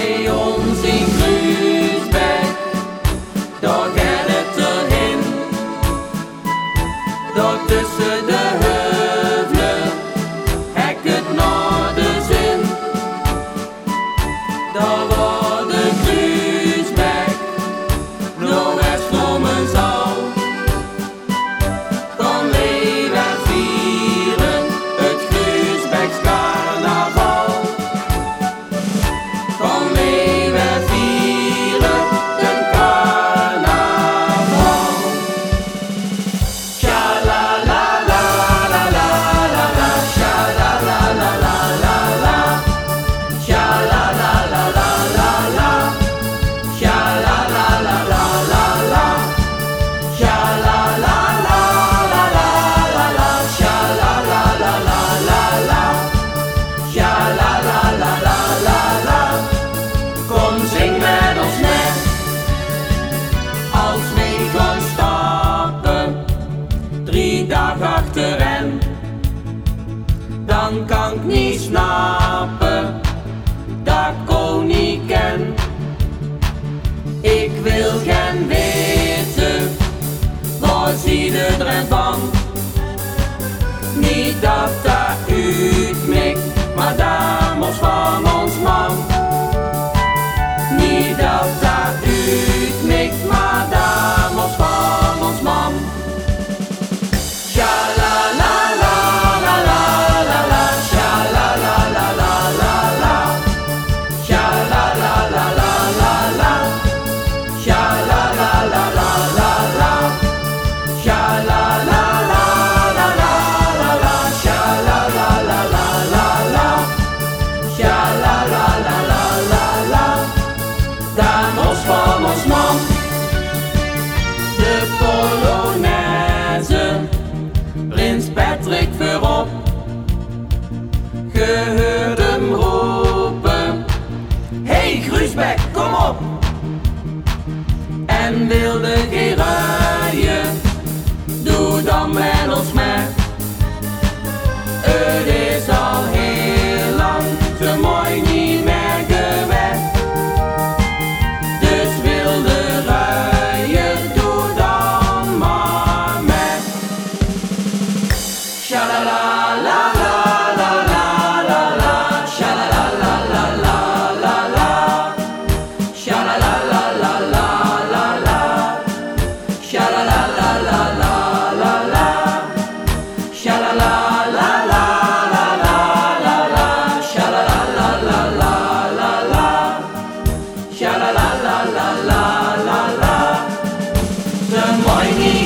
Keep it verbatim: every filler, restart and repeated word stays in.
bij ons in Kruisbeek, daar gaat het erheen. Daar tussen de heuvelen, hek het naar de zin. Daar waar de Kruisbeek nog eens komen zal. Dan leven vieren het Kruisbeeks carnaval. Dan leven vieren een carnaval. Sha la la la la la la la, sha la la la la la la, sha la la la la la la, sha la la la la la la, sha la la la la la la la, sha la la la la la la, sha la la la la la la. Kom zing met ons mee, als we gaan stappen, drie dagen achtereen. Dan kan ik niet snappen, dat ik ook niet ken. Ik wil gaan weten, waar zie je er van? Niet dat dat uitmikt, maar dat moest van ons man. Niet dat dat uitmikt, maar dat moest van ons man. Sha la la la la la la la, sha la la la la la la, sha la la la la la la, sha la la la la la la, sha la la la la la la la, sha la la la la la la, sha la la la la la la. Dan ons van ons man, de Polonaise, Prins Patrick voorop. Ge hoort hem roepen, hey Kruisbeek, kom op! En wilde geen rijden, doe dan met ons mee. Het is al heel lang zo mooi niet meer geweest. Dus wilde rijden, doe dan maar mee. Sha la la la la la la la la, sha la la la la la la la, sha la la la la la la la, sha la la la la la la la, sha la la la la la la la la, sha la la la la la la la, sha la la la la la la la. Ze mooi niet